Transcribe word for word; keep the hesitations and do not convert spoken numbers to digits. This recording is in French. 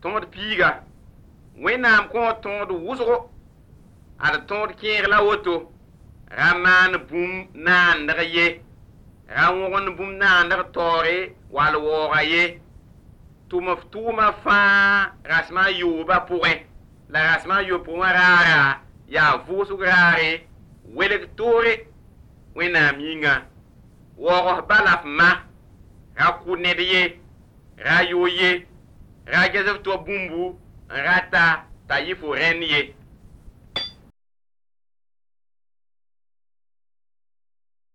tõod piiga wẽnnaam kõ tõod wʋsgo ad tõod kẽeg la woto ra maan bũmb naandg ye ra wõgend bũmb naandg taoore wall waooga ye tʋm f tʋʋma fãa rasmã a yooba pʋgẽ la rasmã a yoopʋgẽ raara yaa vʋʋsg raare welg toore wẽnnaam yĩnga waoogs bala f ma ra kʋ ned ye ra yoo ye ra ges f tʋa bũmbu n rata t'a yɩ fo rẽnd ye